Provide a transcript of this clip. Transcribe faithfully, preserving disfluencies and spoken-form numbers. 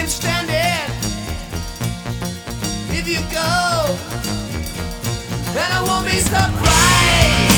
get stranded if you go, then I won't be surprised.